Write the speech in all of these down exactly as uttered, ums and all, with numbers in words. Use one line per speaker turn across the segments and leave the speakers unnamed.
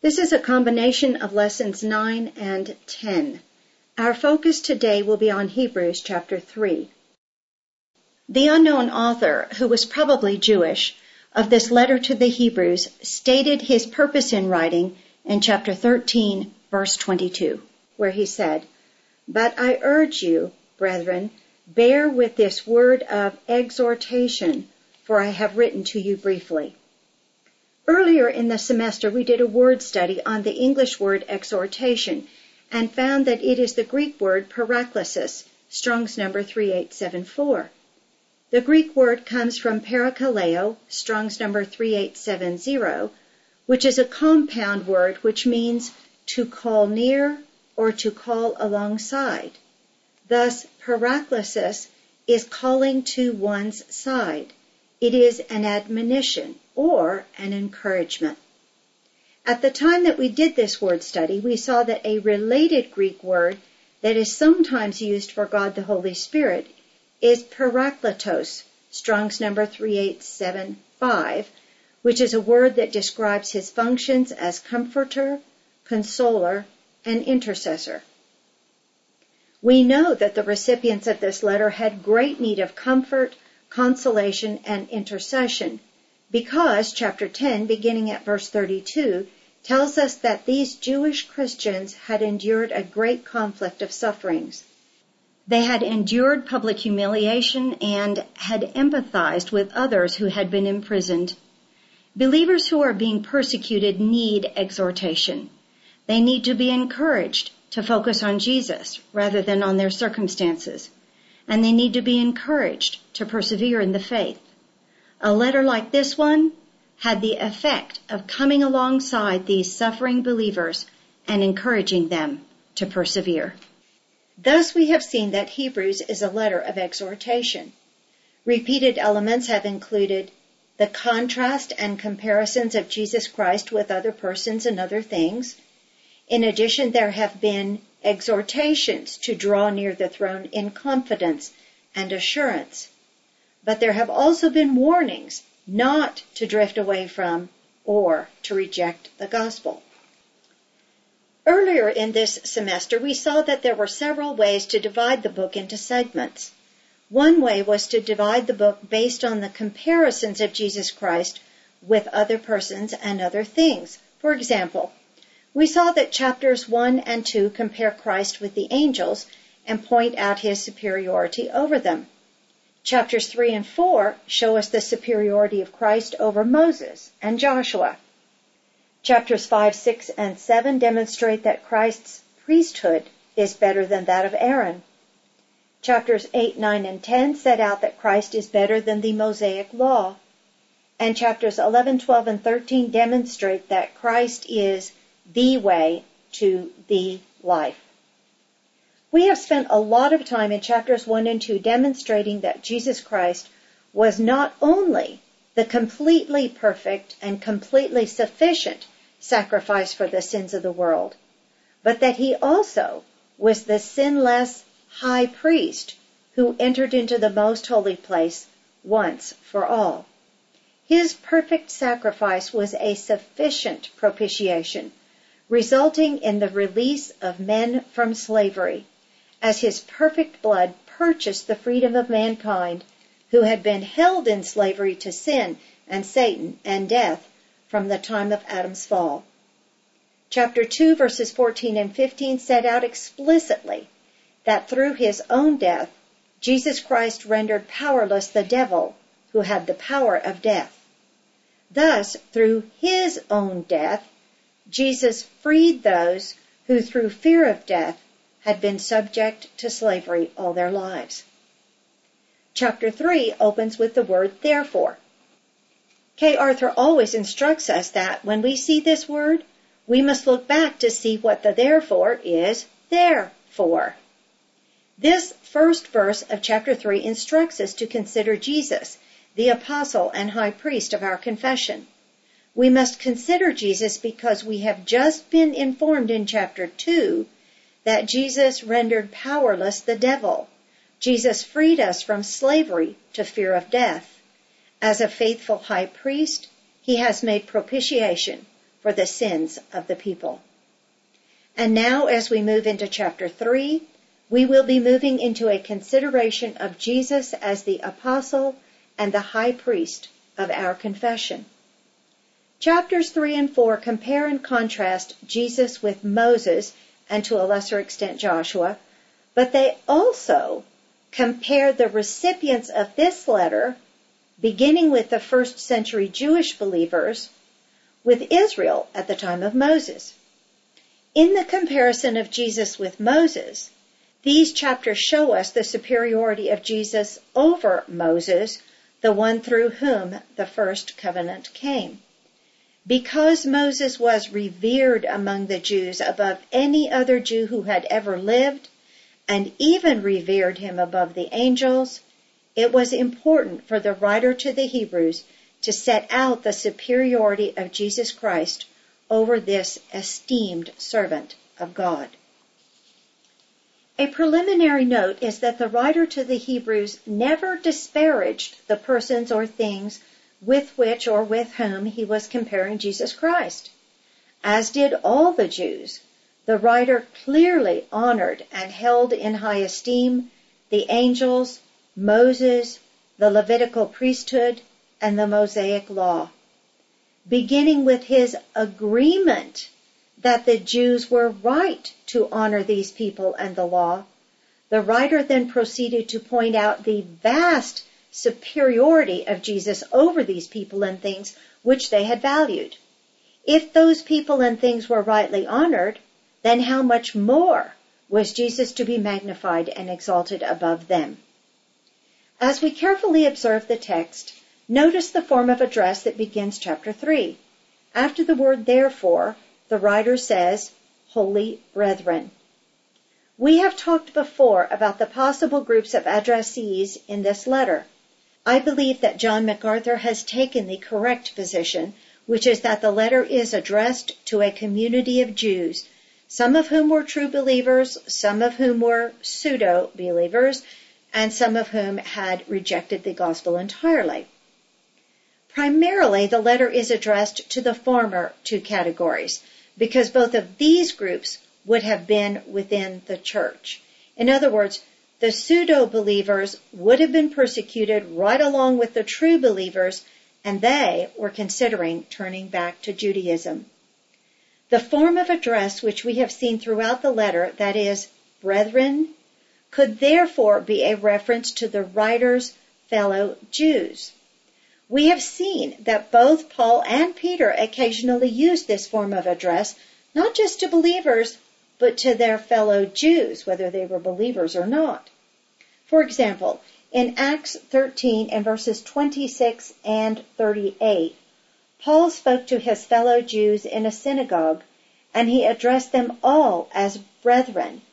This is a combination of lessons nine and ten. Our focus today will be on Hebrews chapter three. The unknown author, who was probably Jewish, of this letter to the Hebrews stated his purpose in writing in chapter thirteen, verse twenty-two, where he said, "But I urge you, brethren, bear with this word of exhortation, for I have written to you briefly." Earlier in the semester, we did a word study on the English word exhortation and found that it is the Greek word paraklesis, Strong's number three eight seven four. The Greek word comes from parakaleo, Strong's number three eight seven zero, which is a compound word which means to call near or to call alongside. Thus, paraklesis is calling to one's side. It is an admonition or an encouragement. At the time that we did this word study, we saw that a related Greek word that is sometimes used for God the Holy Spirit is parakletos, Strong's number three eight seven five, which is a word that describes his functions as comforter, consoler, and intercessor. We know that the recipients of this letter had great need of comfort, consolation, and intercession, because chapter ten, beginning at verse thirty-two, tells us that these Jewish Christians had endured a great conflict of sufferings. They had endured public humiliation and had empathized with others who had been imprisoned. Believers who are being persecuted need exhortation. They need to be encouraged to focus on Jesus rather than on their circumstances, and they need to be encouraged to persevere in the faith. A letter like this one had the effect of coming alongside these suffering believers and encouraging them to persevere. Thus we have seen that Hebrews is a letter of exhortation. Repeated elements have included the contrast and comparisons of Jesus Christ with other persons and other things. In addition, there have been exhortations to draw near the throne in confidence and assurance. But there have also been warnings not to drift away from or to reject the gospel. Earlier in this semester, we saw that there were several ways to divide the book into segments. One way was to divide the book based on the comparisons of Jesus Christ with other persons and other things. For example, we saw that chapters one and two compare Christ with the angels and point out his superiority over them. Chapters three and four show us the superiority of Christ over Moses and Joshua. Chapters five, six, and seven demonstrate that Christ's priesthood is better than that of Aaron. Chapters eight, nine, and ten set out that Christ is better than the Mosaic law. And chapters eleven, twelve, and thirteen demonstrate that Christ is the way to the life. We have spent a lot of time in chapters one and two demonstrating that Jesus Christ was not only the completely perfect and completely sufficient sacrifice for the sins of the world, but that he also was the sinless high priest who entered into the most holy place once for all. His perfect sacrifice was a sufficient propitiation, resulting in the release of men from slavery, as his perfect blood purchased the freedom of mankind who had been held in slavery to sin and Satan and death from the time of Adam's fall. Chapter two, verses fourteen and fifteen set out explicitly that through his own death, Jesus Christ rendered powerless the devil who had the power of death. Thus, through his own death, Jesus freed those who through fear of death had been subject to slavery all their lives. Chapter three opens with the word therefore. Kay Arthur always instructs us that when we see this word, we must look back to see what the therefore is there for. This first verse of chapter three instructs us to consider Jesus, the apostle and high priest of our confession. We must consider Jesus because we have just been informed in chapter two that Jesus rendered powerless the devil. Jesus freed us from slavery to fear of death. As a faithful high priest, he has made propitiation for the sins of the people. And now, as we move into chapter three, we will be moving into a consideration of Jesus as the apostle and the high priest of our confession. Chapters three and four compare and contrast Jesus with Moses and to a lesser extent Joshua, but they also compare the recipients of this letter, beginning with the first century Jewish believers, with Israel at the time of Moses. In the comparison of Jesus with Moses, these chapters show us the superiority of Jesus over Moses, the one through whom the first covenant came. Because Moses was revered among the Jews above any other Jew who had ever lived, and even revered him above the angels, it was important for the writer to the Hebrews to set out the superiority of Jesus Christ over this esteemed servant of God. A preliminary note is that the writer to the Hebrews never disparaged the persons or things with which or with whom he was comparing Jesus Christ. As did all the Jews, the writer clearly honored and held in high esteem the angels, Moses, the Levitical priesthood, and the Mosaic law. Beginning with his agreement that the Jews were right to honor these people and the law, the writer then proceeded to point out the vast superiority of Jesus over these people and things which they had valued. If those people and things were rightly honored, then how much more was Jesus to be magnified and exalted above them? As we carefully observe the text, notice the form of address that begins chapter three. After the word therefore, the writer says, Holy Brethren. We have talked before about the possible groups of addressees in this letter. I believe that John MacArthur has taken the correct position, which is that the letter is addressed to a community of Jews, some of whom were true believers, some of whom were pseudo-believers, and some of whom had rejected the gospel entirely. Primarily, the letter is addressed to the former two categories, because both of these groups would have been within the church. In other words, the pseudo-believers would have been persecuted right along with the true believers, and they were considering turning back to Judaism. The form of address which we have seen throughout the letter, that is, brethren, could therefore be a reference to the writer's fellow Jews. We have seen that both Paul and Peter occasionally used this form of address, not just to believers, but to their fellow Jews, whether they were believers or not. For example, in Acts thirteen and verses twenty-six and thirty-eight, Paul spoke to his fellow Jews in a synagogue, and he addressed them all as brethren.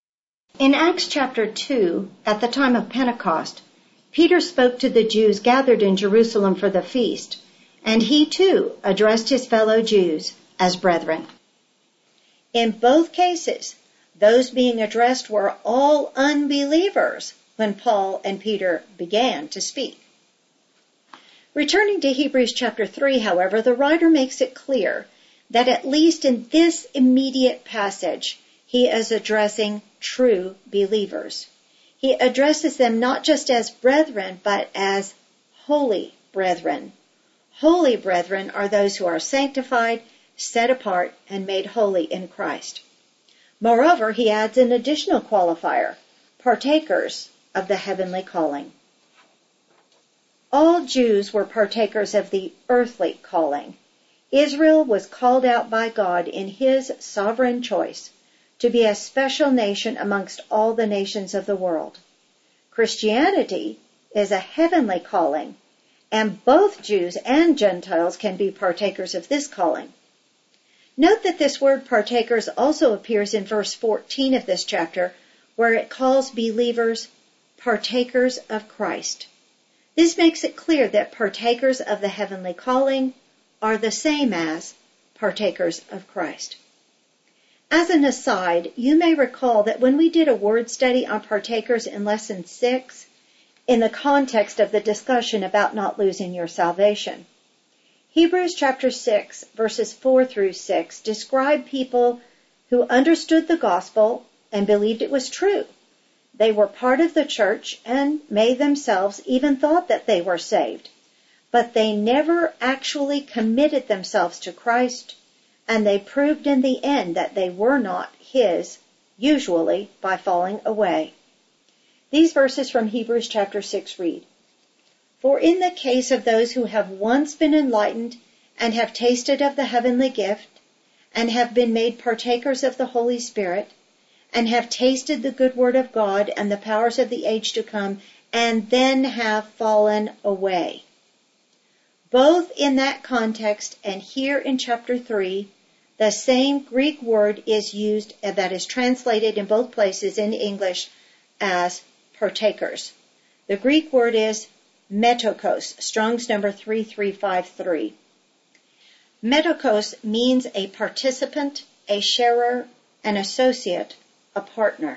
In Acts chapter two, at the time of Pentecost, Peter spoke to the Jews gathered in Jerusalem for the feast, and he too addressed his fellow Jews as brethren. In both cases, those being addressed were all unbelievers when Paul and Peter began to speak. Returning to Hebrews chapter three, however, the writer makes it clear that at least in this immediate passage, he is addressing true believers. He addresses them not just as brethren, but as holy brethren. Holy brethren are those who are sanctified, set apart, and made holy in Christ. Moreover, he adds an additional qualifier, partakers of the heavenly calling. All Jews were partakers of the earthly calling. Israel was called out by God in his sovereign choice to be a special nation amongst all the nations of the world. Christianity is a heavenly calling, and both Jews and Gentiles can be partakers of this calling. Note that this word partakers also appears in verse fourteen of this chapter, where it calls believers partakers of Christ. This makes it clear that partakers of the heavenly calling are the same as partakers of Christ. As an aside, you may recall that when we did a word study on partakers in lesson six, in the context of the discussion about not losing your salvation, Hebrews chapter six, verses four through six describe people who understood the gospel and believed it was true. They were part of the church and may themselves even thought that they were saved, but they never actually committed themselves to Christ, and they proved in the end that they were not His, usually by falling away. These verses from Hebrews chapter six read, "For in the case of those who have once been enlightened and have tasted of the heavenly gift and have been made partakers of the Holy Spirit and have tasted the good word of God and the powers of the age to come and then have fallen away." Both in that context and here in chapter three, the same Greek word is used that is translated in both places in English as partakers. The Greek word is metokos, Strong's number three three five three. Metokos means a participant, a sharer, an associate, a partner.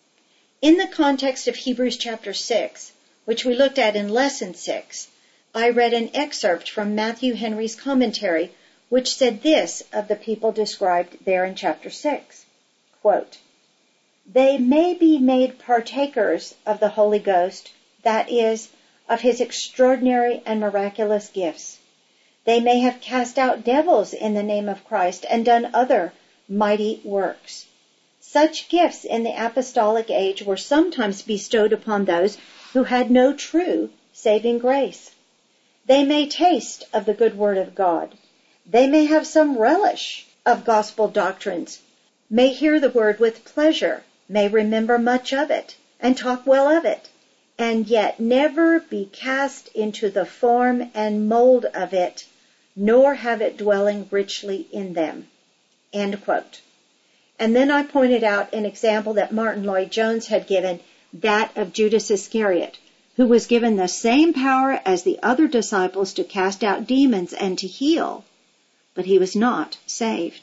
In the context of Hebrews chapter six, which we looked at in lesson six, I read an excerpt from Matthew Henry's commentary, which said this of the people described there in chapter six, quote, "They may be made partakers of the Holy Ghost, that is, of His extraordinary and miraculous gifts. They may have cast out devils in the name of Christ and done other mighty works. Such gifts in the apostolic age were sometimes bestowed upon those who had no true saving grace. They may taste of the good word of God. They may have some relish of gospel doctrines, may hear the word with pleasure, may remember much of it, and talk well of it, and yet never be cast into the form and mold of it, nor have it dwelling richly in them." End quote. And then I pointed out an example that Martin Lloyd-Jones had given, that of Judas Iscariot, who was given the same power as the other disciples to cast out demons and to heal, but he was not saved.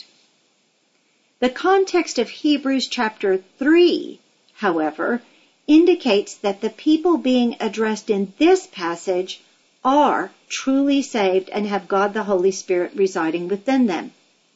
The context of Hebrews chapter three, however, indicates that the people being addressed in this passage are truly saved and have God the Holy Spirit residing within them.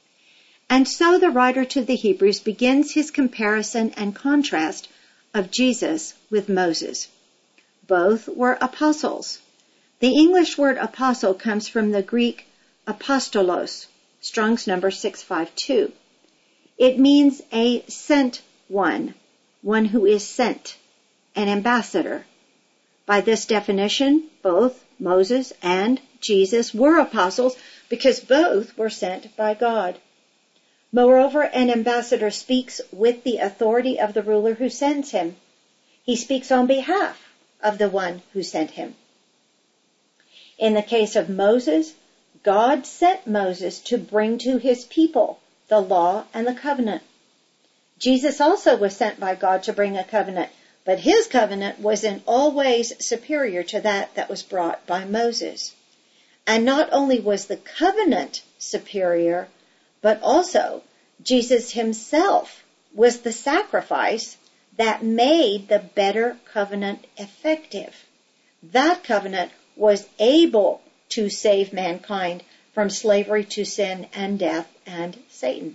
And so the writer to the Hebrews begins his comparison and contrast of Jesus with Moses. Both were apostles. The English word apostle comes from the Greek apostolos, Strong's number six five two. It means a sent one, one who is sent, an ambassador. By this definition, both Moses and Jesus were apostles because both were sent by God. Moreover, an ambassador speaks with the authority of the ruler who sends him. He speaks on behalf of the one who sent him. In the case of Moses, God sent Moses to bring to his people the law and the covenant. Jesus also was sent by God to bring a covenant, but his covenant was in all ways superior to that that was brought by Moses. And not only was the covenant superior, but also Jesus himself was the sacrifice that made the better covenant effective. That covenant was able to save mankind from slavery to sin and death and Satan.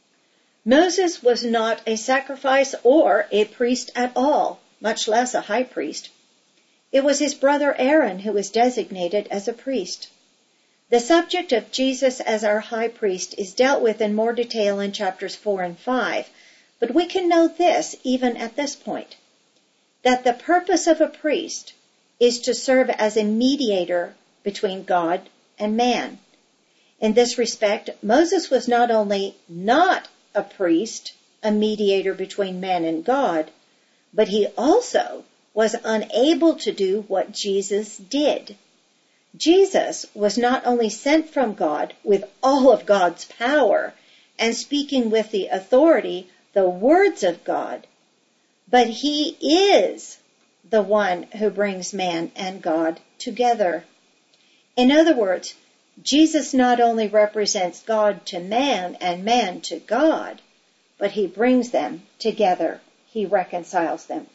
Moses was not a sacrifice or a priest at all, much less a high priest. It was his brother Aaron who was designated as a priest. The subject of Jesus as our high priest is dealt with in more detail in chapters four and five, but we can note this even at this point, that the purpose of a priest is to serve as a mediator between God and man. In this respect, Moses was not only not a priest, a mediator between man and God, but he also was unable to do what Jesus did. Jesus was not only sent from God with all of God's power and speaking with the authority, the words of God, but he is the one who brings man and God together. In other words, Jesus not only represents God to man and man to God, but he brings them together. He reconciles them.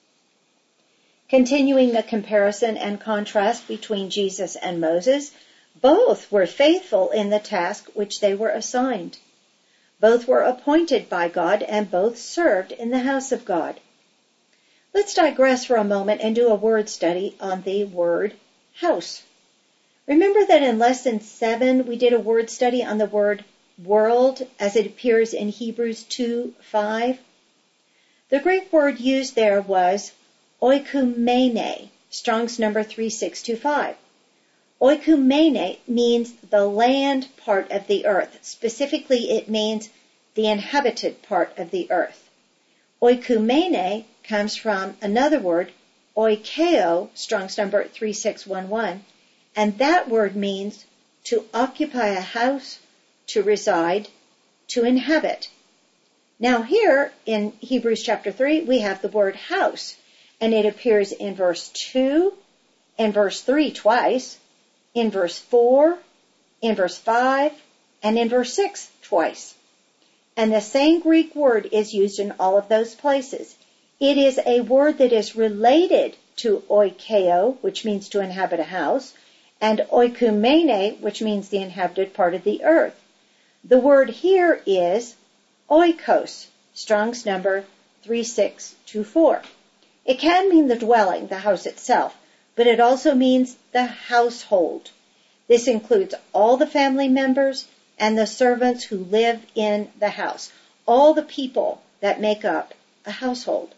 Continuing the comparison and contrast between Jesus and Moses, Both were faithful in the task which they were assigned. Both were appointed by God, and both served in the house of God. Let's digress for a moment and do a word study on the word house. Remember that in lesson seven we did a word study on the word world as it appears in Hebrews two five? The Greek word used there was oikumene, Strong's number three six two five. Oikumene means the land part of the earth. Specifically, it means the inhabited part of the earth. Oikumene comes from another word, oikeo, Strong's number three six one one, and that word means to occupy a house, to reside, to inhabit. Now here in Hebrews chapter three, we have the word house, and it appears in verse two, in verse three twice, in verse four, in verse five, and in verse six twice. And the same Greek word is used in all of those places. It is a word that is related to oikeo, which means to inhabit a house, and oikumene, which means the inhabited part of the earth. The word here is oikos, Strong's number three six two four. It can mean the dwelling, the house itself, but it also means the household. This includes all the family members and the servants who live in the house, all the people that make up a household.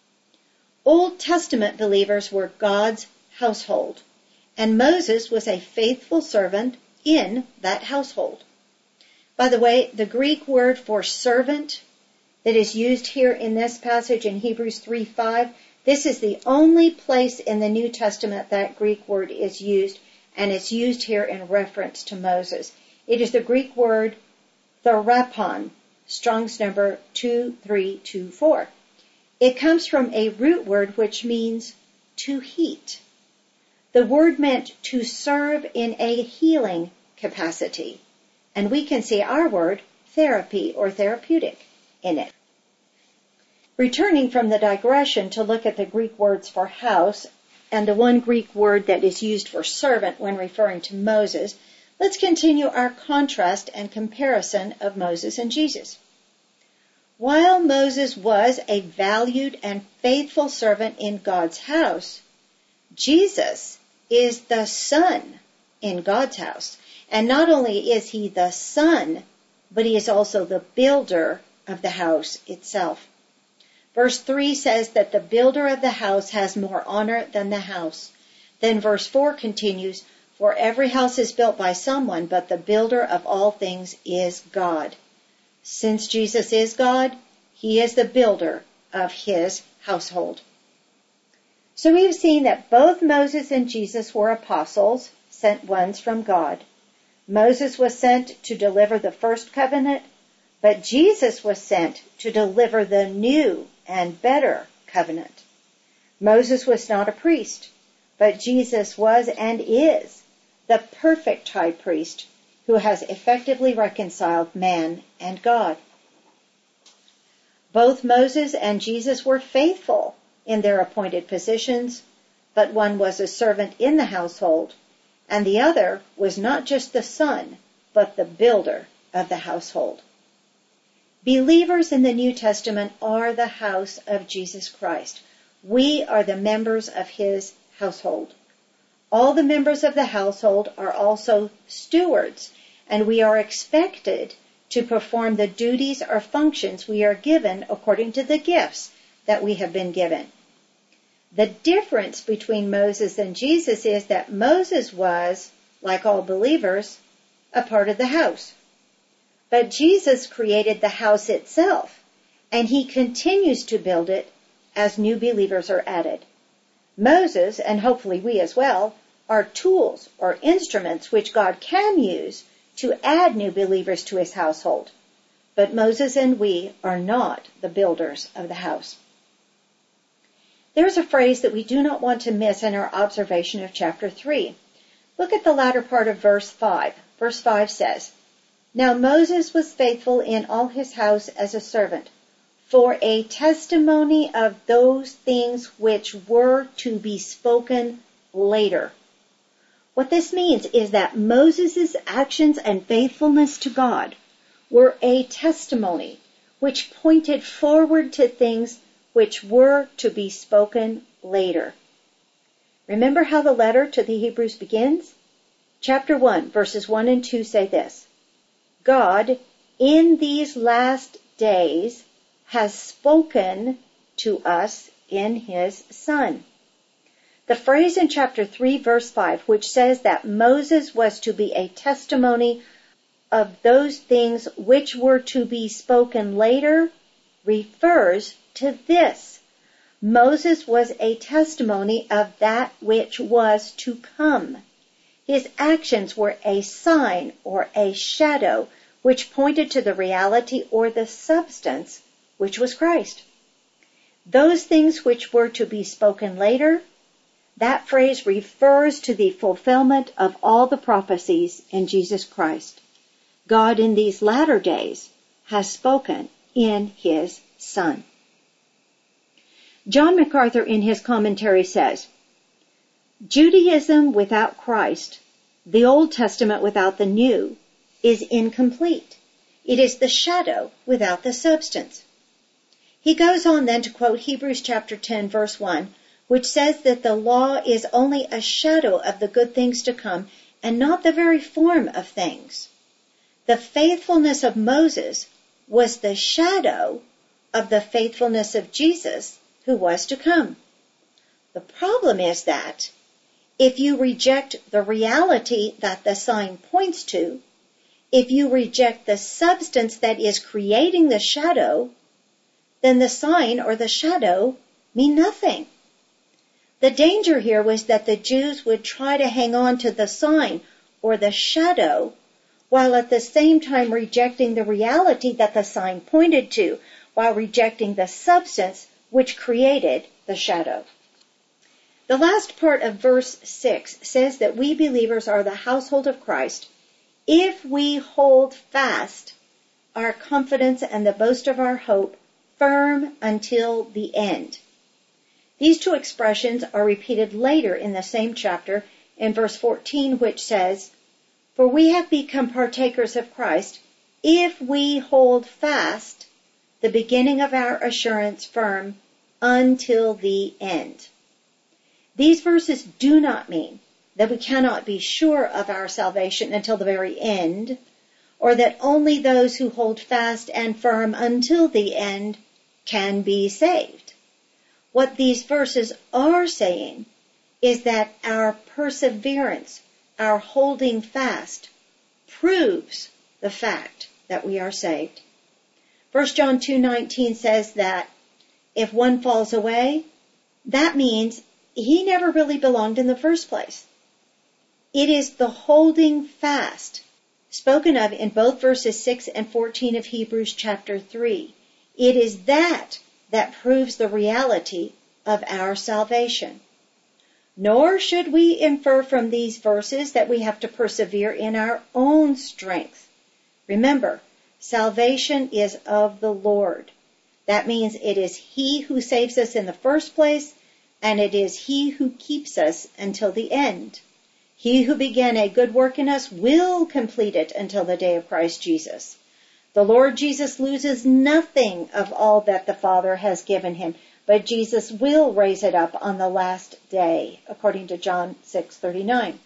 Old Testament believers were God's household, and Moses was a faithful servant in that household. By the way, the Greek word for servant that is used here in this passage in Hebrews three five, this is the only place in the New Testament that Greek word is used, and it's used here in reference to Moses. It is the Greek word therapon, Strong's number two three two four. It comes from a root word which means to heat. The word meant to serve in a healing capacity. And we can see our word therapy or therapeutic in it. Returning from the digression to look at the Greek words for house and the one Greek word that is used for servant when referring to Moses, let's continue our contrast and comparison of Moses and Jesus. While Moses was a valued and faithful servant in God's house, Jesus is the son in God's house. And not only is he the son, but he is also the builder of the house itself. Verse three says that the builder of the house has more honor than the house. Then verse four continues, for every house is built by someone, but the builder of all things is God. Since Jesus is God, he is the builder of his household. So we've seen that both Moses and Jesus were apostles, sent ones from God. Moses was sent to deliver the first covenant, but Jesus was sent to deliver the new and better covenant. Moses was not a priest, but Jesus was and is the perfect high priest who has effectively reconciled man and God. Both Moses and Jesus were faithful in their appointed positions, but one was a servant in the household, and the other was not just the son, but the builder of the household. Believers in the New Testament are the house of Jesus Christ. We are the members of his household. All the members of the household are also stewards, and we are expected to perform the duties or functions we are given according to the gifts that we have been given. The difference between Moses and Jesus is that Moses was, like all believers, a part of the house. But Jesus created the house itself, and he continues to build it as new believers are added. Moses, and hopefully we as well, are tools or instruments which God can use to add new believers to his household. But Moses and we are not the builders of the house. There's a phrase that we do not want to miss in our observation of chapter three. Look at the latter part of verse five. Verse five says, Now Moses was faithful in all his house as a servant, for a testimony of those things which were to be spoken later. What this means is that Moses' actions and faithfulness to God were a testimony which pointed forward to things which were to be spoken later. Remember how the letter to the Hebrews begins? Chapter one, verses one and two say this: God, in these last days, has spoken to us in his Son. The phrase in chapter three, verse five, which says that Moses was to be a testimony of those things which were to be spoken later, refers to this. Moses was a testimony of that which was to come. His actions were a sign or a shadow which pointed to the reality or the substance which was Christ. Those things which were to be spoken later, that phrase refers to the fulfillment of all the prophecies in Jesus Christ. God in these latter days has spoken in his Son. John MacArthur in his commentary says, Judaism without Christ, the Old Testament without the New, is incomplete. It is the shadow without the substance. He goes on then to quote Hebrews chapter ten, verse one, which says that the law is only a shadow of the good things to come and not the very form of things. The faithfulness of Moses was the shadow of the faithfulness of Jesus who was to come. The problem is that if you reject the reality that the sign points to, if you reject the substance that is creating the shadow, then the sign or the shadow mean nothing. The danger here was that the Jews would try to hang on to the sign or the shadow while at the same time rejecting the reality that the sign pointed to, while rejecting the substance which created the shadow. The last part of verse six says that we believers are the household of Christ if we hold fast our confidence and the boast of our hope firm until the end. These two expressions are repeated later in the same chapter in verse fourteen, which says, For we have become partakers of Christ if we hold fast the beginning of our assurance firm until the end. These verses do not mean that we cannot be sure of our salvation until the very end, or that only those who hold fast and firm until the end can be saved. What these verses are saying is that our perseverance, our holding fast, proves the fact that we are saved. First John two nineteen says that if one falls away, that means he never really belonged in the first place. It is the holding fast spoken of in both verses six and fourteen of Hebrews chapter three. It is that that proves the reality of our salvation. Nor should we infer from these verses that we have to persevere in our own strength. Remember, salvation is of the Lord. That means it is He who saves us in the first place, and it is He who keeps us until the end. He who began a good work in us will complete it until the day of Christ Jesus. The Lord Jesus loses nothing of all that the Father has given him, but Jesus will raise it up on the last day, according to John six thirty-nine.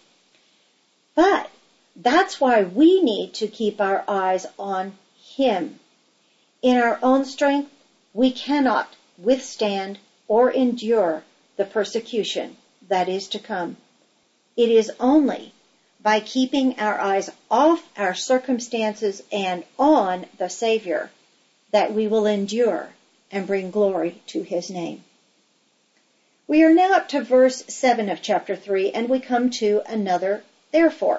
But that's why we need to keep our eyes on Him. In our own strength, we cannot withstand or endure the persecution that is to come. It is only by keeping our eyes off our circumstances and on the Savior that we will endure and bring glory to His name. We are now up to verse seven of chapter three, and we come to another therefore.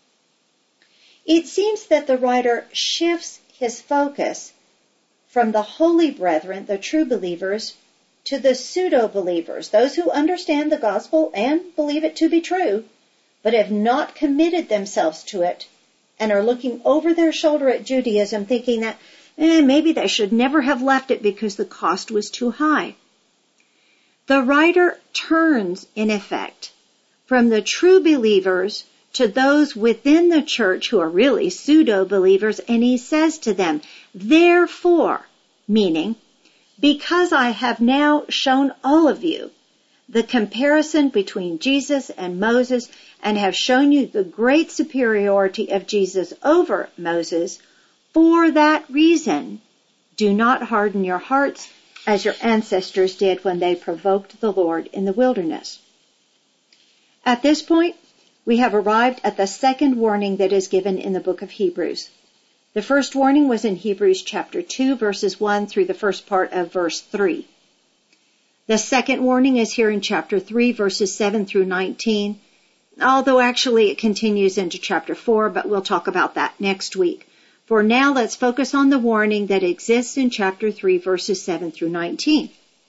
It seems that the writer shifts his focus from the holy brethren, the true believers, to the pseudo-believers, those who understand the gospel and believe it to be true, but have not committed themselves to it and are looking over their shoulder at Judaism thinking that eh, maybe they should never have left it because the cost was too high. The writer turns, in effect, from the true believers to those within the church who are really pseudo-believers, and he says to them, therefore, meaning, because I have now shown all of you the comparison between Jesus and Moses and have shown you the great superiority of Jesus over Moses, for that reason, do not harden your hearts as your ancestors did when they provoked the Lord in the wilderness. At this point, we have arrived at the second warning that is given in the book of Hebrews. The first warning was in Hebrews chapter two, verses one through the first part of verse three. The second warning is here in chapter three, verses seven through nineteen, although actually it continues into chapter four, but we'll talk about that next week. For now, let's focus on the warning that exists in chapter three, verses seven through nineteen.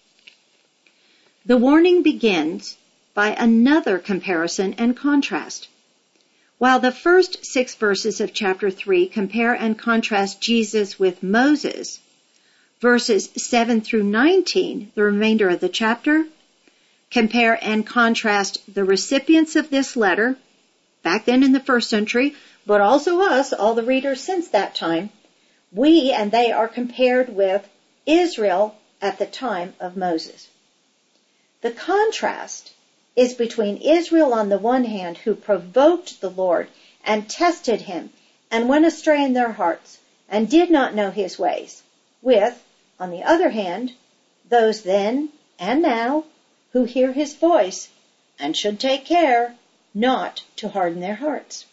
The warning begins by another comparison and contrast. While the first six verses of chapter three compare and contrast Jesus with Moses, verses seven through nineteen, the remainder of the chapter, compare and contrast the recipients of this letter, back then in the first century, but also us, all the readers since that time. We and they are compared with Israel at the time of Moses. The contrast is between Israel on the one hand, who provoked the Lord and tested him and went astray in their hearts and did not know his ways, with, on the other hand, those then and now who hear his voice and should take care not to harden their hearts.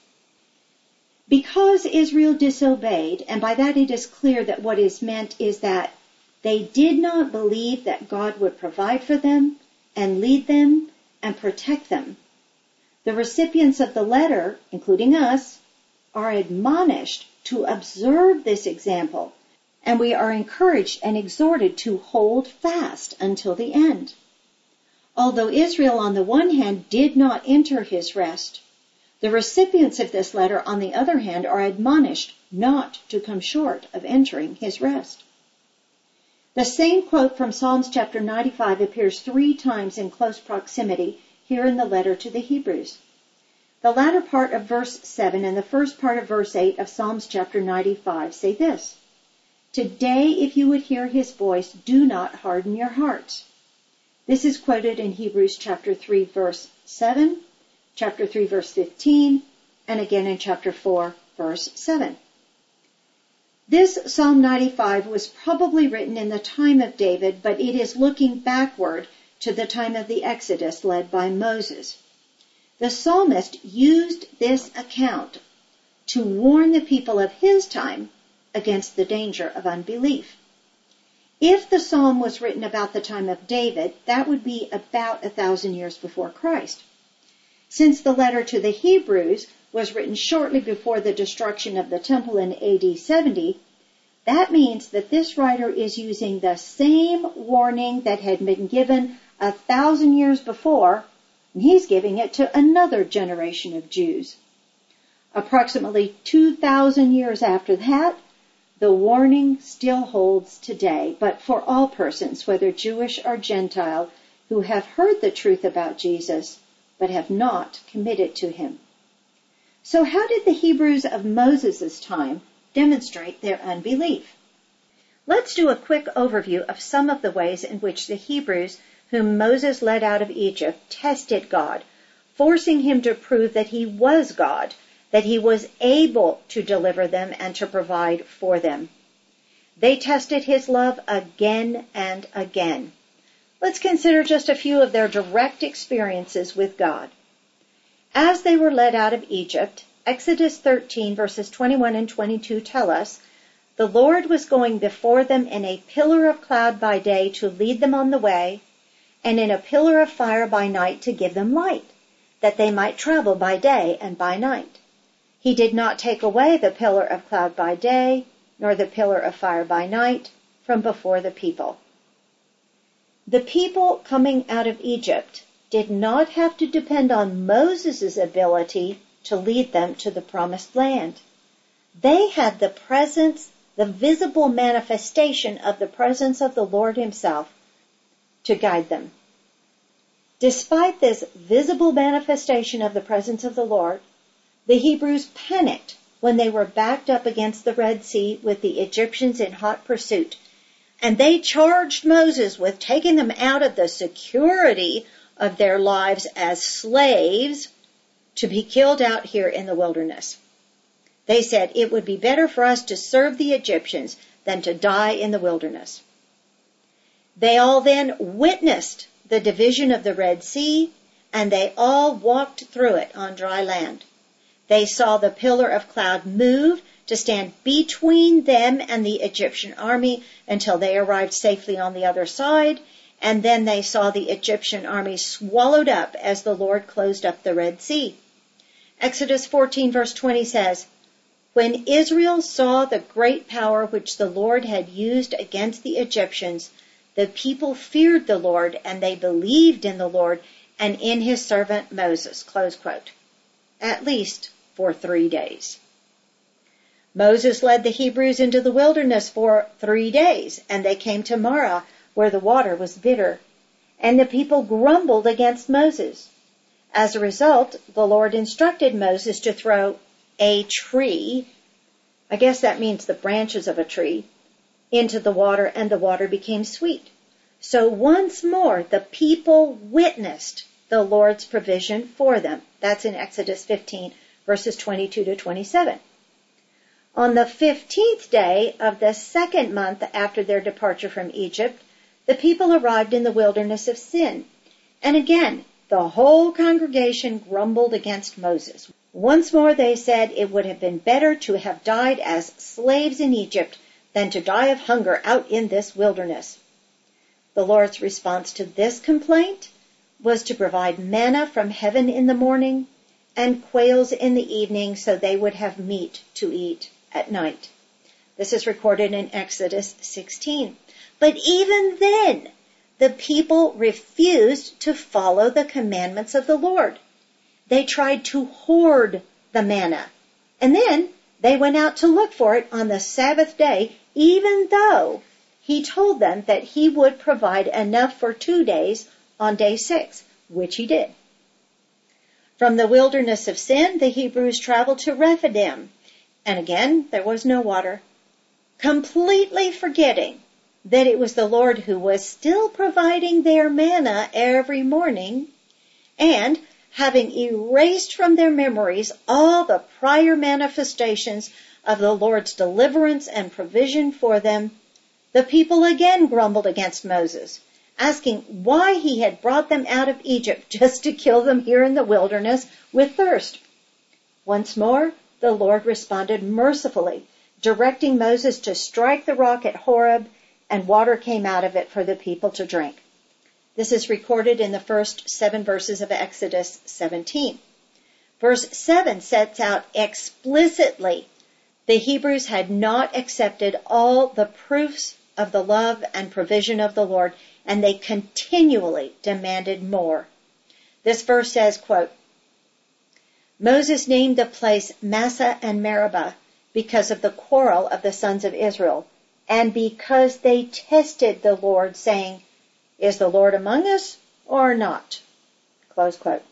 Because Israel disobeyed, and by that it is clear that what is meant is that they did not believe that God would provide for them and lead them and protect them, the recipients of the letter, including us, are admonished to observe this example, and we are encouraged and exhorted to hold fast until the end. Although Israel on the one hand did not enter his rest, the recipients of this letter on the other hand are admonished not to come short of entering his rest. The same quote from Psalms chapter ninety-five appears three times in close proximity here in the letter to the Hebrews. The latter part of verse seven and the first part of verse eight of Psalms chapter ninety-five say this: Today, if you would hear his voice, do not harden your hearts. This is quoted in Hebrews chapter three, verse seven, chapter three, verse fifteen, and again in chapter four, verse seven. This Psalm ninety-five was probably written in the time of David, but it is looking backward to the time of the Exodus led by Moses. The psalmist used this account to warn the people of his time against the danger of unbelief. If the psalm was written about the time of David, that would be about a thousand years before Christ. Since the letter to the Hebrews was written shortly before the destruction of the temple in A D seventy, that means that this writer is using the same warning that had been given a thousand years before, and he's giving it to another generation of Jews. Approximately two thousand years after that, the warning still holds today, but for all persons, whether Jewish or Gentile, who have heard the truth about Jesus, but have not committed to him. So how did the Hebrews of Moses' time demonstrate their unbelief? Let's do a quick overview of some of the ways in which the Hebrews, whom Moses led out of Egypt, tested God, forcing him to prove that he was God, that he was able to deliver them and to provide for them. They tested his love again and again. Let's consider just a few of their direct experiences with God. As they were led out of Egypt, Exodus thirteen, verses twenty-one and twenty-two tell us, the Lord was going before them in a pillar of cloud by day to lead them on the way, and in a pillar of fire by night to give them light, that they might travel by day and by night. He did not take away the pillar of cloud by day, nor the pillar of fire by night, from before the people. The people coming out of Egypt did not have to depend on Moses' ability to lead them to the promised land. They had the presence, the visible manifestation of the presence of the Lord himself to guide them. Despite this visible manifestation of the presence of the Lord, the Hebrews panicked when they were backed up against the Red Sea with the Egyptians in hot pursuit, and they charged Moses with taking them out of the security of their lives as slaves to be killed out here in the wilderness. They said it would be better for us to serve the Egyptians than to die in the wilderness. They all then witnessed the division of the Red Sea, and they all walked through it on dry land. They saw the pillar of cloud move to stand between them and the Egyptian army until they arrived safely on the other side, and then they saw the Egyptian army swallowed up as the Lord closed up the Red Sea. Exodus fourteen verse twenty says, "When Israel saw the great power which the Lord had used against the Egyptians, the people feared the Lord, and they believed in the Lord and in his servant Moses." Close quote. At least for three days. Moses led the Hebrews into the wilderness for three days, and they came to Marah, where the water was bitter. And the people grumbled against Moses. As a result, the Lord instructed Moses to throw a tree, I guess that means the branches of a tree, into the water, and the water became sweet. So once more, the people witnessed the Lord's provision for them. That's in Exodus fifteen, verses twenty-two to twenty-seven. On the fifteenth day of the second month after their departure from Egypt, the people arrived in the wilderness of Sin. And again, the whole congregation grumbled against Moses. Once more they said it would have been better to have died as slaves in Egypt than to die of hunger out in this wilderness. The Lord's response to this complaint was to provide manna from heaven in the morning and quails in the evening so they would have meat to eat at night. This is recorded in Exodus sixteen. But even then, the people refused to follow the commandments of the Lord. They tried to hoard the manna, and then they went out to look for it on the Sabbath day, even though he told them that he would provide enough for two days on day six, which he did. From the wilderness of Sin, the Hebrews traveled to Rephidim, and again there was no water, completely forgetting that it was the Lord who was still providing their manna every morning, and having erased from their memories all the prior manifestations of the Lord's deliverance and provision for them, the people again grumbled against Moses, asking why he had brought them out of Egypt just to kill them here in the wilderness with thirst. Once more, the Lord responded mercifully, directing Moses to strike the rock at Horeb, and water came out of it for the people to drink. This is recorded in the first seven verses of Exodus seventeen. Verse seven sets out explicitly the Hebrews had not accepted all the proofs of the love and provision of the Lord, and they continually demanded more. This verse says, quote, "Moses named the place Massah and Meribah because of the quarrel of the sons of Israel, and because they tested the Lord, saying, 'Is the Lord among us or not?'" Close quote.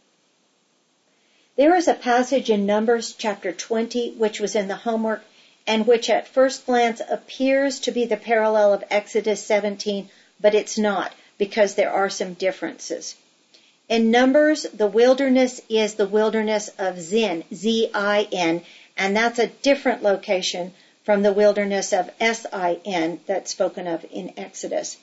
There is a passage in Numbers chapter twenty, which was in the homework, and which at first glance appears to be the parallel of Exodus seventeen, but it's not, because there are some differences. In Numbers, the wilderness is the wilderness of Zin, Z I N, and that's a different location from the wilderness of S I N that's spoken of in Exodus.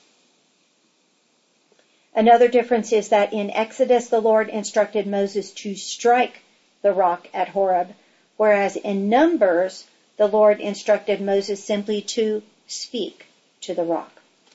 Another difference is that in Exodus, the Lord instructed Moses to strike the rock at Horeb, whereas in Numbers, the Lord instructed Moses simply to speak to the rock.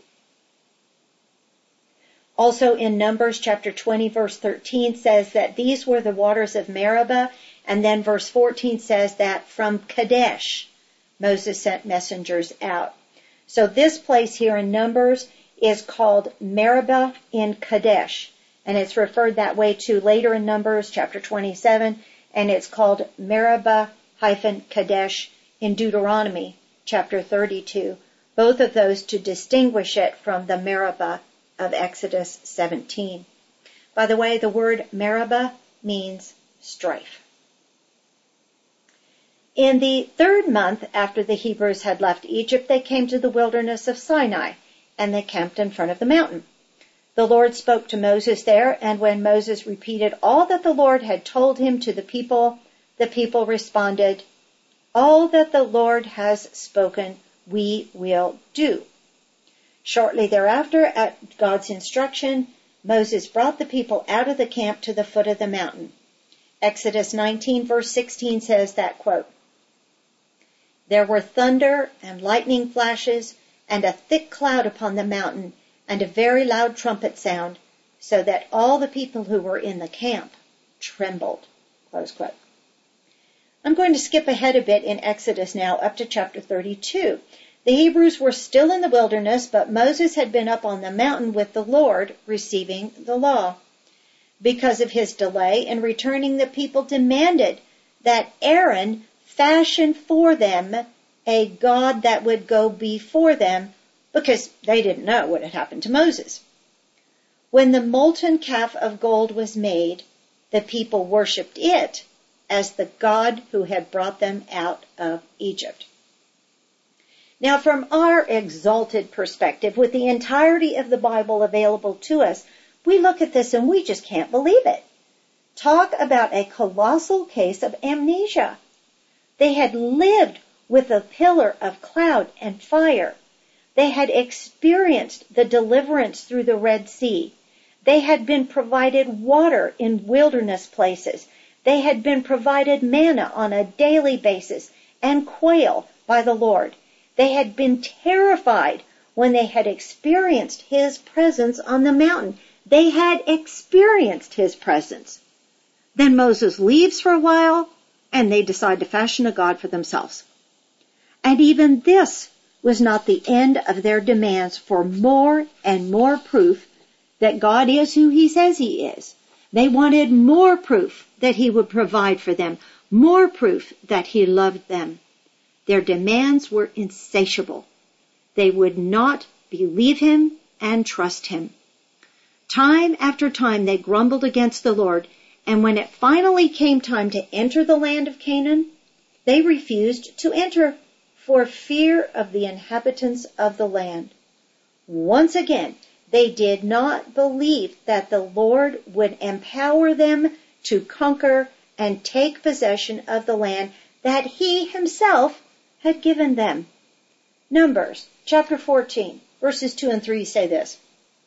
Also in Numbers chapter twenty verse thirteen says that these were the waters of Meribah, and then verse fourteen says that from Kadesh Moses sent messengers out. So this place here in Numbers is called Meribah in Kadesh, and it's referred that way to later in Numbers chapter twenty-seven, and it's called Meribah hyphen Kadesh in Deuteronomy chapter thirty-two, both of those to distinguish it from the Meribah of Exodus seventeen. By the way, the word Meribah means strife. In the third month after the Hebrews had left Egypt, they came to the wilderness of Sinai, and they camped in front of the mountain. The Lord spoke to Moses there, and when Moses repeated all that the Lord had told him to the people, the people responded, "All that the Lord has spoken, we will do." Shortly thereafter, at God's instruction, Moses brought the people out of the camp to the foot of the mountain. Exodus nineteen verse sixteen says that, quote, "There were thunder and lightning flashes and a thick cloud upon the mountain and a very loud trumpet sound, so that all the people who were in the camp trembled." Close quote. I'm going to skip ahead a bit in Exodus now up to chapter thirty-two. The Hebrews were still in the wilderness, but Moses had been up on the mountain with the Lord receiving the law. Because of his delay in returning, the people demanded that Aaron fashion for them a god that would go before them, because they didn't know what had happened to Moses. When the molten calf of gold was made, the people worshipped it as the God who had brought them out of Egypt. Now, from our exalted perspective, with the entirety of the Bible available to us, we look at this and we just can't believe it. Talk about a colossal case of amnesia. They had lived with a pillar of cloud and fire. They had experienced the deliverance through the Red Sea. They had been provided water in wilderness places. They had been provided manna on a daily basis and quail by the Lord. They had been terrified when they had experienced his presence on the mountain. They had experienced his presence. Then Moses leaves for a while, and they decide to fashion a god for themselves. And even this was not the end of their demands for more and more proof that God is who he says he is. They wanted more proof that he would provide for them, more proof that he loved them. Their demands were insatiable. They would not believe him and trust him. Time after time they grumbled against the Lord, and when it finally came time to enter the land of Canaan, they refused to enter for fear of the inhabitants of the land. Once again, they did not believe that the Lord would empower them to conquer and take possession of the land that he himself had given them. Numbers chapter fourteen, verses two and three say this.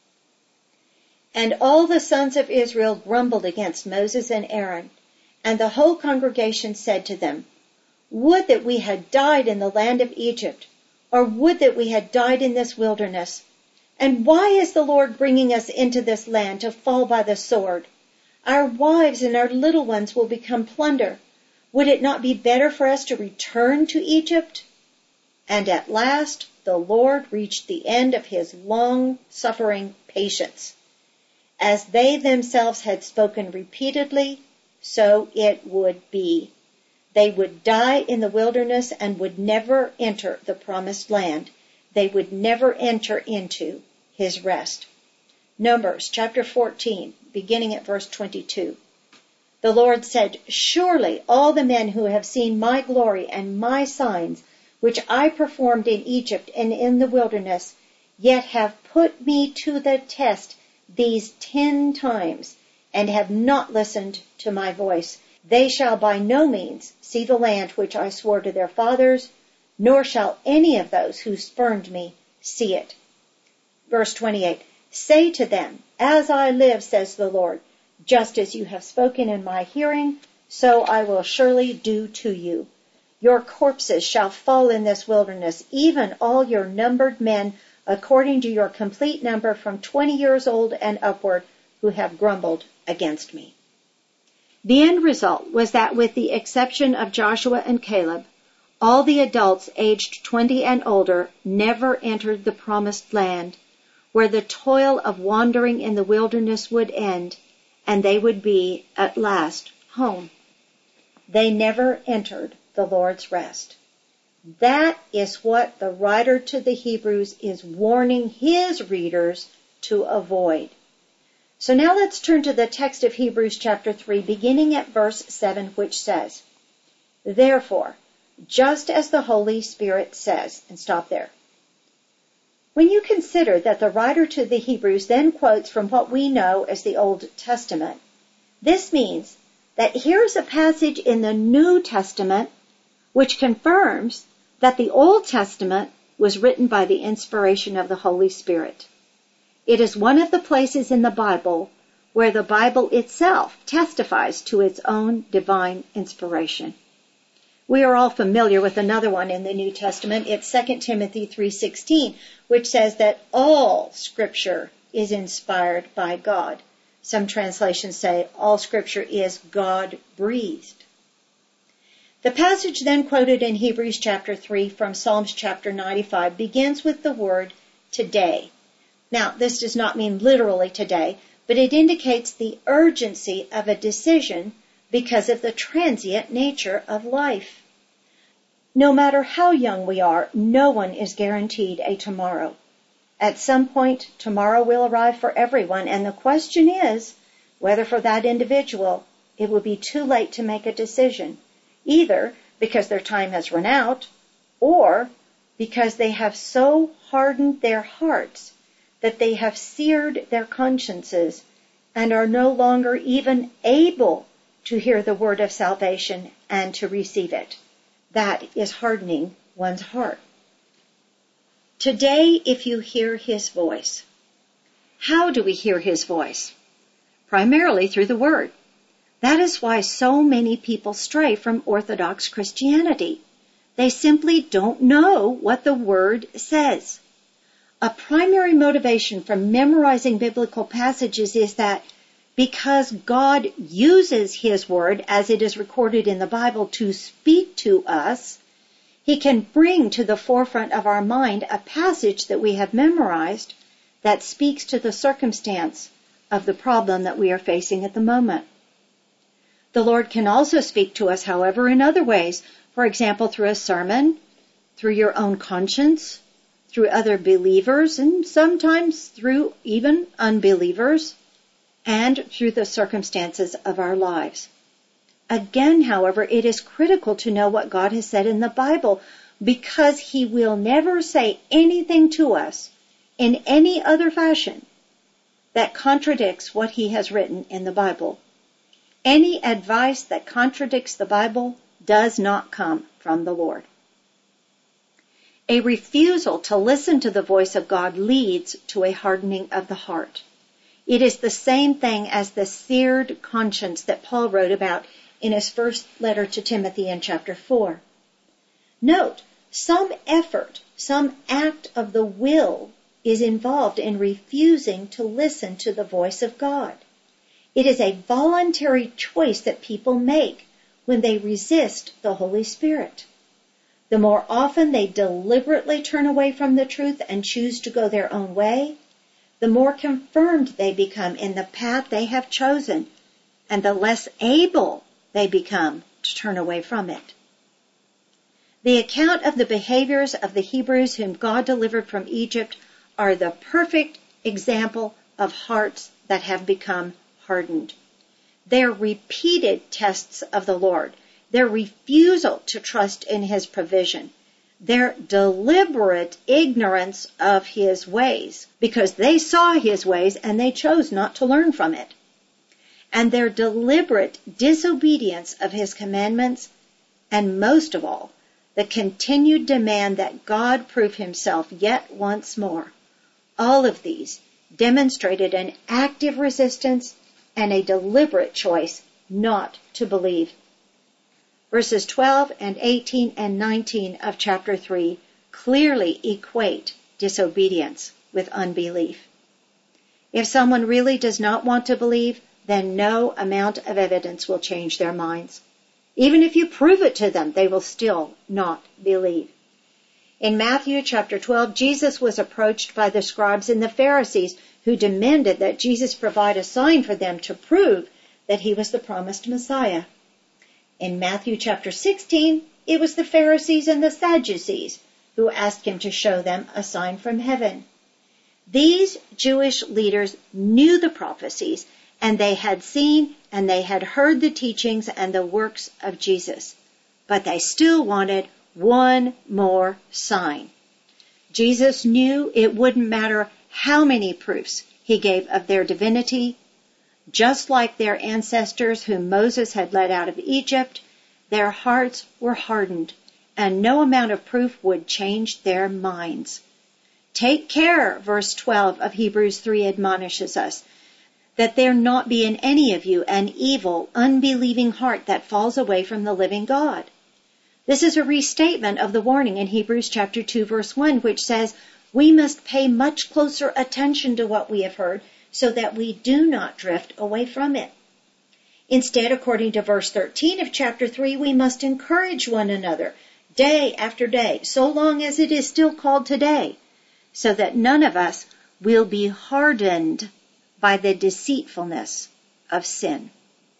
"And all the sons of Israel grumbled against Moses and Aaron, and the whole congregation said to them, 'Would that we had died in the land of Egypt, or would that we had died in this wilderness. And why is the Lord bringing us into this land to fall by the sword? Our wives and our little ones will become plunder. Would it not be better for us to return to Egypt?' And at last the Lord reached the end of his long-suffering patience. As they themselves had spoken repeatedly, so it would be. They would die in the wilderness and would never enter the promised land. They would never enter into his rest." Numbers chapter fourteen, beginning at verse twenty-two. "The Lord said, 'Surely all the men who have seen my glory and my signs, which I performed in Egypt and in the wilderness, yet have put me to the test these ten times, and have not listened to my voice, they shall by no means see the land which I swore to their fathers, nor shall any of those who spurned me see it.'" Verse twenty-eight, "Say to them, 'As I live, says the Lord, just as you have spoken in my hearing, so I will surely do to you. Your corpses shall fall in this wilderness, even all your numbered men, according to your complete number from twenty years old and upward, who have grumbled against me." The end result was that, with the exception of Joshua and Caleb, all the adults aged twenty and older never entered the promised land, where the toil of wandering in the wilderness would end, and they would be, at last, home. They never entered the Lord's rest. That is what the writer to the Hebrews is warning his readers to avoid. So now let's turn to the text of Hebrews chapter three, beginning at verse seven, which says, "Therefore, just as the Holy Spirit says," and stop there. When you consider that the writer to the Hebrews then quotes from what we know as the Old Testament, this means that here's a passage in the New Testament which confirms that the Old Testament was written by the inspiration of the Holy Spirit. It is one of the places in the Bible where the Bible itself testifies to its own divine inspiration. We are all familiar with another one in the New Testament. It's Second Timothy three sixteen, which says that all Scripture is inspired by God. Some translations say all Scripture is God-breathed. The passage then quoted in Hebrews chapter three from Psalms chapter ninety-five begins with the word today. Now, this does not mean literally today, but it indicates the urgency of a decision because of the transient nature of life. No matter how young we are, no one is guaranteed a tomorrow. At some point, tomorrow will arrive for everyone, and the question is whether for that individual it will be too late to make a decision, either because their time has run out or because they have so hardened their hearts that they have seared their consciences and are no longer even able to hear the word of salvation and to receive it. That is hardening one's heart. Today, if you hear his voice, how do we hear his voice? Primarily through the word. That is why so many people stray from Orthodox Christianity. They simply don't know what the word says. A primary motivation for memorizing biblical passages is that because God uses his word, as it is recorded in the Bible, to speak to us, he can bring to the forefront of our mind a passage that we have memorized that speaks to the circumstance of the problem that we are facing at the moment. The Lord can also speak to us, however, in other ways. For example, through a sermon, through your own conscience, through other believers, and sometimes through even unbelievers, and through the circumstances of our lives. Again, however, it is critical to know what God has said in the Bible, because he will never say anything to us in any other fashion that contradicts what he has written in the Bible. Any advice that contradicts the Bible does not come from the Lord. A refusal to listen to the voice of God leads to a hardening of the heart. It is the same thing as the seared conscience that Paul wrote about in his first letter to Timothy in chapter four. Note, some effort, some act of the will is involved in refusing to listen to the voice of God. It is a voluntary choice that people make when they resist the Holy Spirit. The more often they deliberately turn away from the truth and choose to go their own way, the more confirmed they become in the path they have chosen, and the less able they become to turn away from it. The account of the behaviors of the Hebrews whom God delivered from Egypt are the perfect example of hearts that have become hardened. Their repeated tests of the Lord, their refusal to trust in his provision, their deliberate ignorance of his ways, because they saw his ways and they chose not to learn from it, and their deliberate disobedience of his commandments, and most of all, the continued demand that God prove himself yet once more. All of these demonstrated an active resistance and a deliberate choice not to believe. Verses twelve and eighteen and nineteen of chapter three clearly equate disobedience with unbelief. If someone really does not want to believe, then no amount of evidence will change their minds. Even if you prove it to them, they will still not believe. In Matthew chapter twelve, Jesus was approached by the scribes and the Pharisees, who demanded that Jesus provide a sign for them to prove that he was the promised Messiah. In Matthew chapter sixteen, it was the Pharisees and the Sadducees who asked him to show them a sign from heaven. These Jewish leaders knew the prophecies, and they had seen and they had heard the teachings and the works of Jesus. But they still wanted one more sign. Jesus knew it wouldn't matter how many proofs he gave of their divinity. Just like their ancestors whom Moses had led out of Egypt, their hearts were hardened, and no amount of proof would change their minds. Take care, verse twelve of Hebrews three admonishes us, that there not be in any of you an evil, unbelieving heart that falls away from the living God. This is a restatement of the warning in Hebrews chapter two, verse one, which says, we must pay much closer attention to what we have heard so that we do not drift away from it. Instead, according to verse thirteen of chapter three, we must encourage one another day after day, so long as it is still called today, so that none of us will be hardened by the deceitfulness of sin.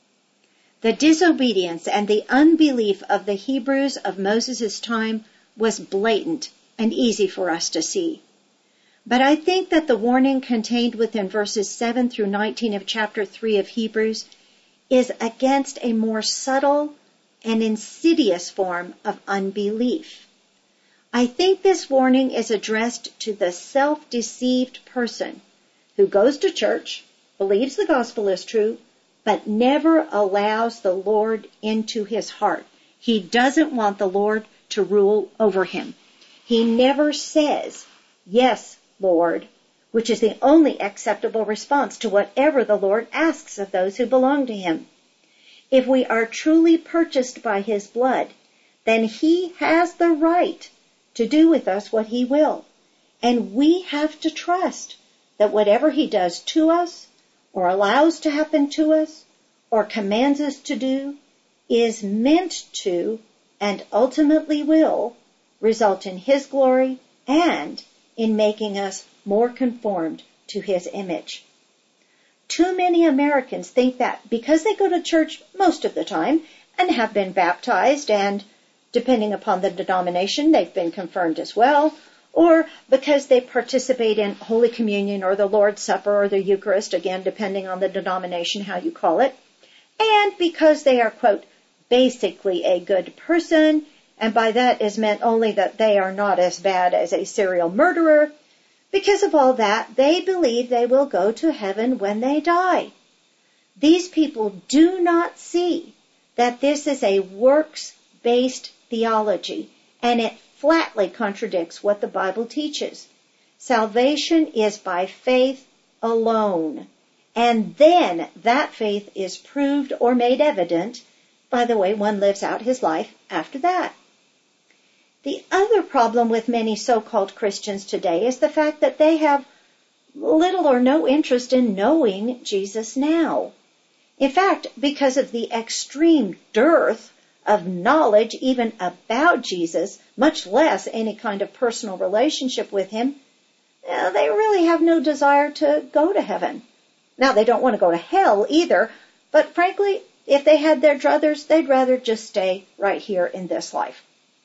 The disobedience and the unbelief of the Hebrews of Moses' time was blatant and easy for us to see. But I think that the warning contained within verses seven through nineteen of chapter three of Hebrews is against a more subtle and insidious form of unbelief. I think this warning is addressed to the self-deceived person who goes to church, believes the gospel is true, but never allows the Lord into his heart. He doesn't want the Lord to rule over him. He never says, yes, Lord, which is the only acceptable response to whatever the Lord asks of those who belong to him. If we are truly purchased by his blood, then he has the right to do with us what he will. And we have to trust that whatever he does to us, or allows to happen to us, or commands us to do, is meant to, and ultimately will, result in his glory and in making us more conformed to his image. Too many Americans think that because they go to church most of the time and have been baptized and, depending upon the denomination, they've been confirmed as well, or because they participate in Holy Communion or the Lord's Supper or the Eucharist, again, depending on the denomination, how you call it, and because they are, quote, basically a good person, and by that is meant only that they are not as bad as a serial murderer, because of all that, they believe they will go to heaven when they die. These people do not see that this is a works-based theology, and it flatly contradicts what the Bible teaches. Salvation is by faith alone, and then that faith is proved or made evident by the way one lives out his life after that. The other problem with many so-called Christians today is the fact that they have little or no interest in knowing Jesus now. In fact, because of the extreme dearth of knowledge even about Jesus, much less any kind of personal relationship with him, they really have no desire to go to heaven. Now, they don't want to go to hell either, but frankly, if they had their druthers, they'd rather just stay right here in this life.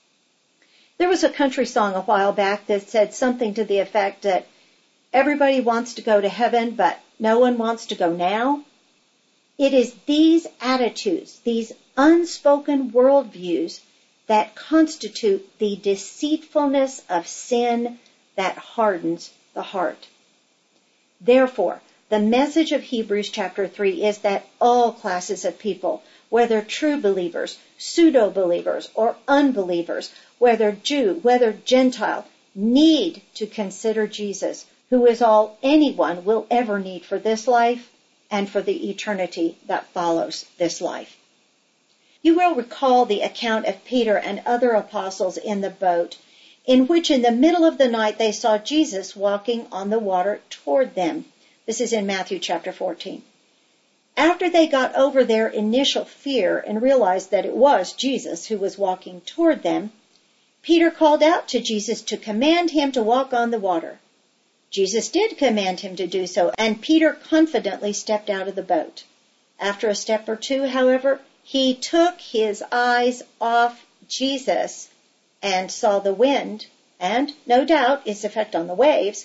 There was a country song a while back that said something to the effect that everybody wants to go to heaven, but no one wants to go now. It is these attitudes, these unspoken worldviews, that constitute the deceitfulness of sin that hardens the heart. Therefore, the message of Hebrews chapter three is that all classes of people, whether true believers, pseudo-believers, or unbelievers, whether Jew, whether Gentile, need to consider Jesus, who is all anyone will ever need for this life and for the eternity that follows this life. You will recall the account of Peter and other apostles in the boat, in which in the middle of the night they saw Jesus walking on the water toward them. This is in Matthew chapter fourteen. After they got over their initial fear and realized that it was Jesus who was walking toward them, Peter called out to Jesus to command him to walk on the water. Jesus did command him to do so, and Peter confidently stepped out of the boat. After a step or two, however, he took his eyes off Jesus and saw the wind and, no doubt, its effect on the waves,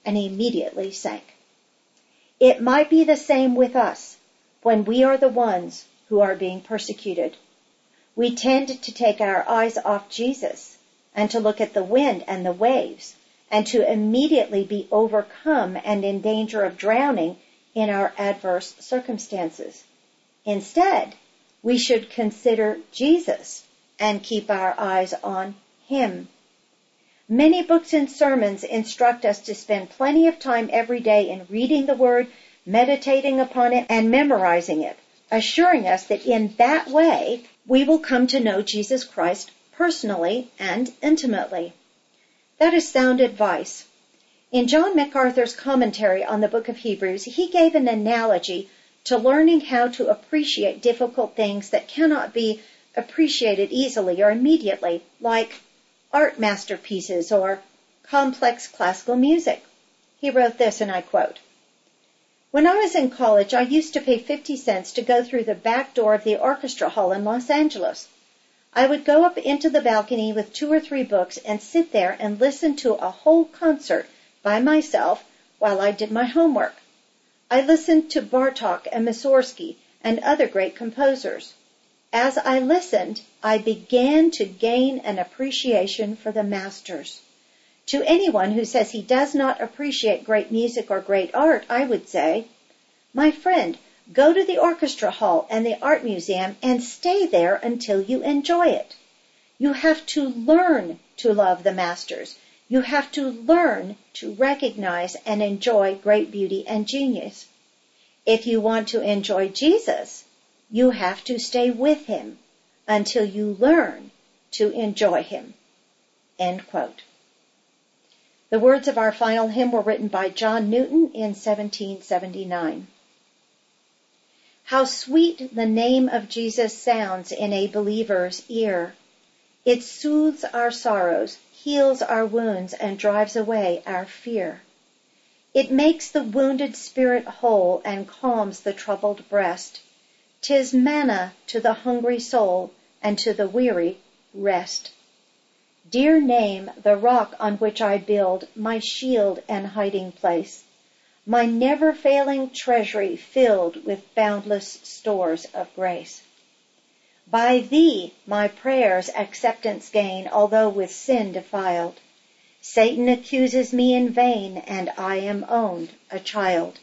and immediately sank. It might be the same with us when we are the ones who are being persecuted. We tend to take our eyes off Jesus and to look at the wind and the waves and to immediately be overcome and in danger of drowning in our adverse circumstances. Instead, we should consider Jesus and keep our eyes on Him. Many books and sermons instruct us to spend plenty of time every day in reading the Word, meditating upon it, and memorizing it, assuring us that in that way we will come to know Jesus Christ personally and intimately. That is sound advice. In John MacArthur's commentary on the book of Hebrews, he gave an analogy to learning how to appreciate difficult things that cannot be appreciated easily or immediately, like art masterpieces or complex classical music. He wrote this, and I quote, "When I was in college, I used to pay fifty cents to go through the back door of the orchestra hall in Los Angeles. I would go up into the balcony with two or three books and sit there and listen to a whole concert by myself while I did my homework. I listened to Bartók and Mussorgsky and other great composers. As I listened, I began to gain an appreciation for the masters. To anyone who says he does not appreciate great music or great art, I would say, my friend, go to the orchestra hall and the art museum and stay there until you enjoy it. You have to learn to love the masters. You have to learn to recognize and enjoy great beauty and genius. If you want to enjoy Jesus, you have to stay with Him until you learn to enjoy Him." End quote. The words of our final hymn were written by John Newton in seventeen seventy-nine. How sweet the name of Jesus sounds in a believer's ear. It soothes our sorrows, heals our wounds, and drives away our fear. It makes the wounded spirit whole and calms the troubled breast. 'Tis manna to the hungry soul, and to the weary, rest. Dear name, the rock on which I build, my shield and hiding place, my never-failing treasury filled with boundless stores of grace. By Thee my prayers acceptance gain, although with sin defiled. Satan accuses me in vain, and I am owned a child.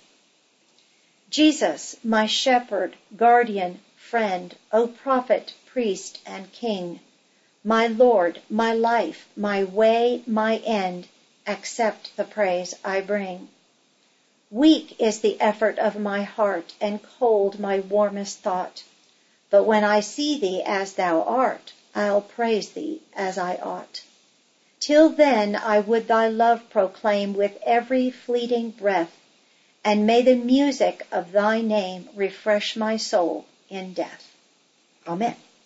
Jesus, my shepherd, guardian, friend, O prophet, priest, and king, my Lord, my life, my way, my end, accept the praise I bring. Weak is the effort of my heart, and cold my warmest thought. But when I see Thee as Thou art, I'll praise Thee as I ought. Till then I would Thy love proclaim with every fleeting breath, and may the music of Thy name refresh my soul in death. Amen.